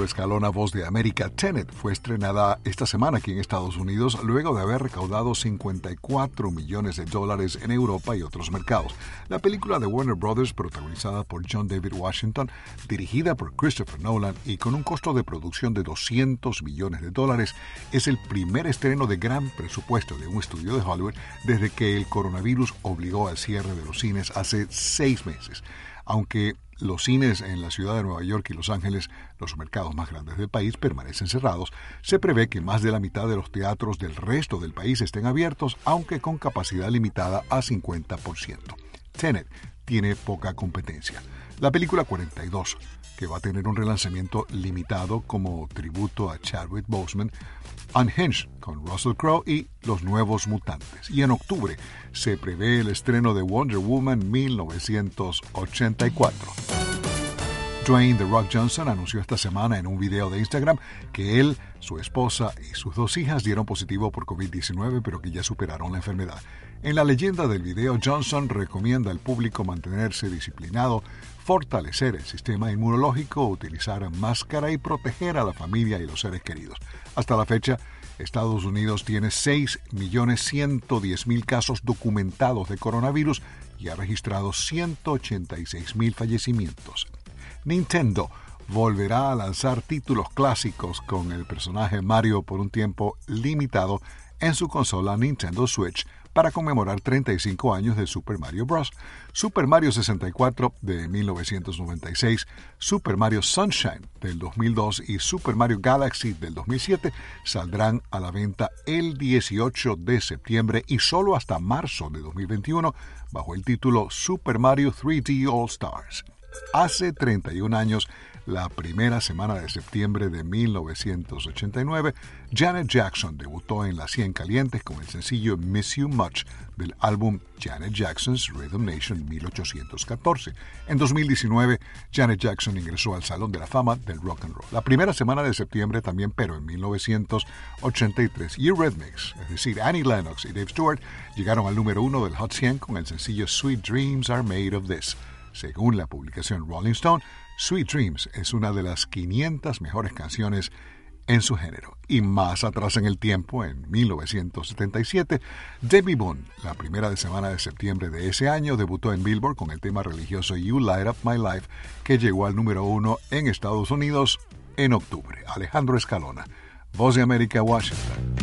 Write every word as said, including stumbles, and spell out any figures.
Alejandro Escalona, Voz de América. Tenet fue estrenada esta semana aquí en Estados Unidos luego de haber recaudado cincuenta y cuatro millones de dólares en Europa y otros mercados. La película de Warner Brothers, protagonizada por John David Washington, dirigida por Christopher Nolan y con un costo de producción de doscientos millones de dólares, es el primer estreno de gran presupuesto de un estudio de Hollywood desde que el coronavirus obligó al cierre de los cines hace seis meses. Aunque los cines en la ciudad de Nueva York y Los Ángeles, los mercados más grandes del país, permanecen cerrados, se prevé que más de la mitad de los teatros del resto del país estén abiertos, aunque con capacidad limitada a cincuenta por ciento. Tenet tiene poca competencia. La película cuarenta y dos, que va a tener un relanzamiento limitado como tributo a Chadwick Boseman, Unhinged con Russell Crowe y Los Nuevos Mutantes. Y en octubre se prevé el estreno de Wonder Woman mil novecientos ochenta y cuatro. Dwayne The Rock Johnson anunció esta semana en un video de Instagram que él, su esposa y sus dos hijas dieron positivo por covid diecinueve, pero que ya superaron la enfermedad. En la leyenda del video, Johnson recomienda al público mantenerse disciplinado, fortalecer el sistema inmunológico, utilizar máscara y proteger a la familia y los seres queridos. Hasta la fecha, Estados Unidos tiene seis millones ciento diez mil casos documentados de coronavirus y ha registrado ciento ochenta y seis mil fallecimientos. Nintendo volverá a lanzar títulos clásicos con el personaje Mario por un tiempo limitado en su consola Nintendo Switch para conmemorar treinta y cinco años de Super Mario Bros. Super Mario sesenta y cuatro de mil novecientos noventa y seis, Super Mario Sunshine del dos mil dos y Super Mario Galaxy del dos mil siete saldrán a la venta el dieciocho de septiembre y solo hasta marzo de dos mil veintiuno bajo el título Super Mario tres D All Stars. Hace treinta y un años, la primera semana de septiembre de mil novecientos ochenta y nueve, Janet Jackson debutó en las cien Calientes con el sencillo Miss You Much del álbum Janet Jackson's Rhythm Nation mil ochocientos catorce. En dos mil diecinueve, Janet Jackson ingresó al Salón de la Fama del Rock and Roll. La primera semana de septiembre también, pero en mil novecientos ochenta y tres, Eurythmics, es decir, Annie Lennox y Dave Stewart, llegaron al número uno del Hot cien con el sencillo Sweet Dreams Are Made of This. Según la publicación Rolling Stone, Sweet Dreams es una de las quinientas mejores canciones en su género. Y más atrás en el tiempo, en mil novecientos setenta y siete, Debbie Boone, la primera de semana de septiembre de ese año, debutó en Billboard con el tema religioso You Light Up My Life, que llegó al número uno en Estados Unidos en octubre. Alejandro Escalona, Voz de América, Washington.